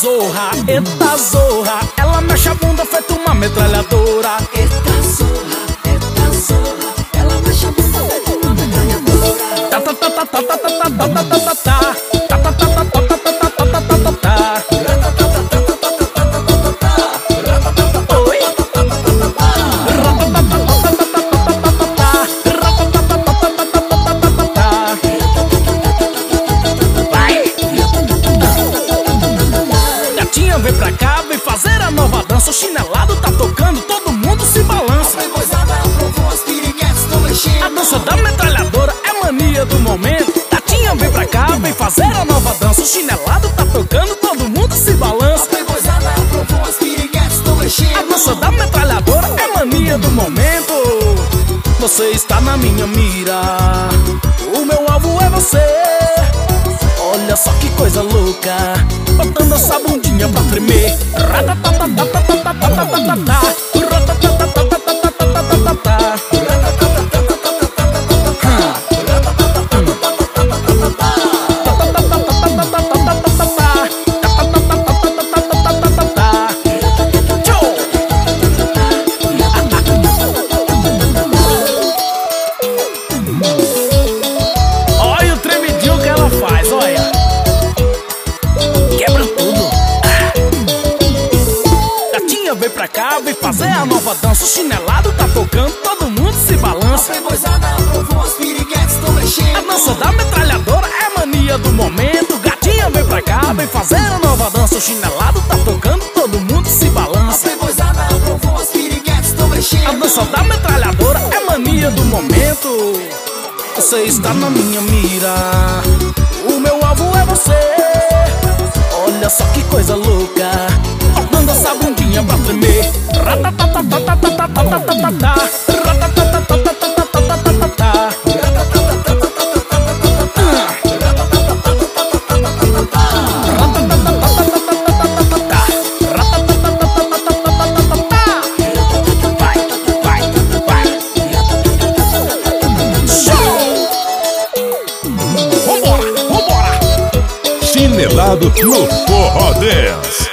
eita zorra, ela mexe a bunda feito uma metralhadora. Eita zorra, ela mexe a bunda feito uma metralhadora. Tá tá tá tá tá tá tá tá tá tá tá tá. Vem pra cá, vem fazer a nova dança. O chinelado tá tocando, todo mundo se balança. A playboyzada aprovou, as piriguetes tão mexendo. A dança da metralhadora é mania do momento. Tatinha, vem pra cá, vem fazer a nova dança. O chinelado tá tocando, todo mundo se balança. A playboyzada aprovou, as piriguetes tão mexendo. A dança da metralhadora é mania do momento. Você está na minha mira, o meu alvo é você. Olha só que coisa louca, botando essa bundinha pra tremer. Olha o tremidinho que ela faz, olha. Quebra tudo. Gatinha, vem pra cá, vem fazer a nova dança. O chinelado tá tocando, todo mundo se balança. A playboyzada aprovou, as piriguetes tão mexendo. A dança da metralhadora é mania do momento. Gatinha, vem pra cá, vem fazer a nova dança. O chinelado tá tocando, todo mundo se A balança. playboyzada aprovou, as piriguetes tão mexendo. A dança da metralhadora é mania do momento. Você está na minha mira, o meu alvo é você. Olha só que coisa louca, botando essa bundinha pra tremer. Chinelado no Forró Dance.